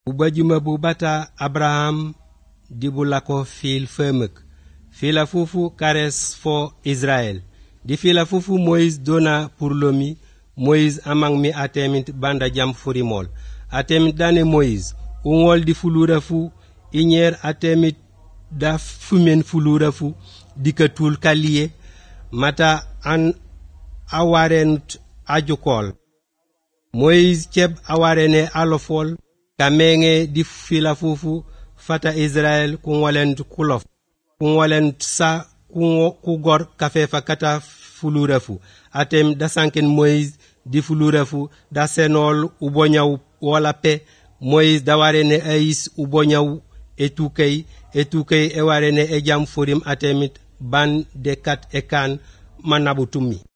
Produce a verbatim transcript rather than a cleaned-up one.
ubajuma bu bata Abraham dibulako fil femek fila fufu kares fo Israel di fila fufu Moïse dona pour lomi Moïse amang mi atemit banda jam furimol atemit dane Moïse ungol di fulura fu inyer atemit da fumen fulura fu dikatul kaliye mata an awaren ajukol Moïse keb awarene alofol kamenge di fila fufu fata Israel kunwalent kulof kunwalent sa kugor kafefa kata fulurefu atem da sanken Moïse di fulurefu da senol ubonyaw wala pe Moïse da warene ais ubonyaw etukay etukay e warene e jam furim atemit ban de kat ekan manabutumi